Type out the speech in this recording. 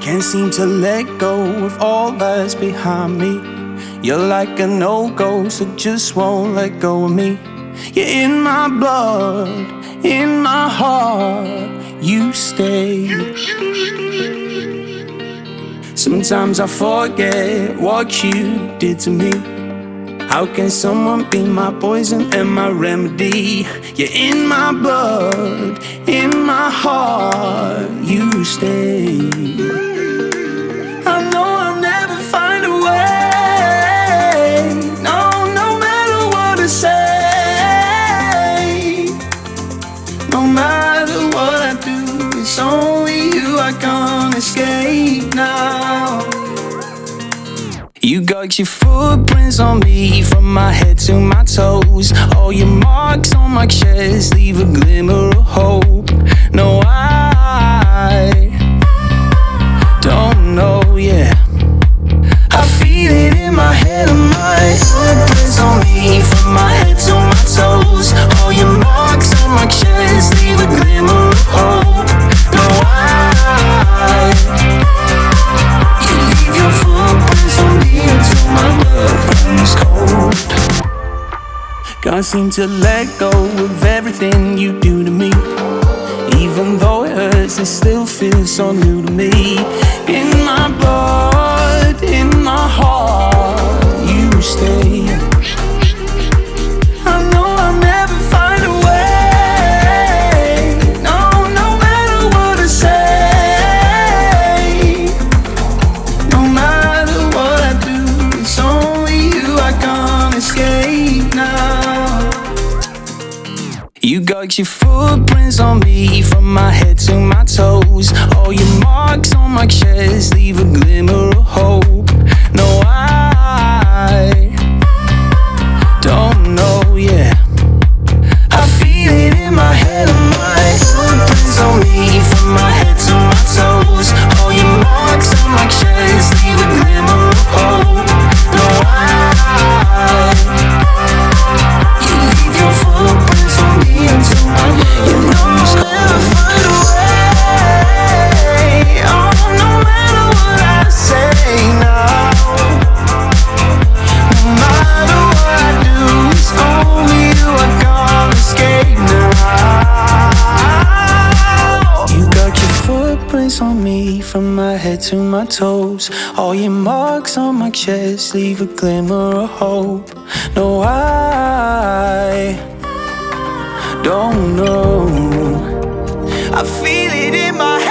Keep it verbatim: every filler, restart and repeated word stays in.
Can't seem to let go of all that's behind me. You're like a no-go, so just won't let go of me. You're in my blood, in my heart, you stay. Sometimes I forget what you did to me. How can someone be my poison and my remedy? You're in my blood, in my heart, you stay. I know I'll never find a way. No, no matter what I say, no matter what I do, it's only you I can't escape now. You got your footprints on me from my head to my toes. All your marks on my chest leave a glimmer of hope. No, I don't know, yeah. I feel it in my head and my footprints on me from my head to my toes. All your marks on my chest leave a glimmer of hope. No, I you leave your footprints on me until my blood runs cold. Can't seem to let go of everything you do to me. Even though it hurts, it still feels so new to me. In my blood, in my heart, you stay. I know I'll never find a way. No, no matter what I say, no matter what I do, it's only you I can't escape now. You got your footprints on me from my head to my toes. All your marks on my chest leave a glimmer of hope. No, I don't know, yeah. I feel it in my head and my footprints on me from my head to my toes. All your marks on my chest leave a glimmer of hope. No, I you leave your footprints on me until my blood runs cold. I'll never find a way. Oh, no matter what I say now, no matter what I do, it's only you I can't escape now. You got your footprints on me from my head to my toes. All your marks on my chest leave a glimmer of hope. No, I don't know. I feel it in my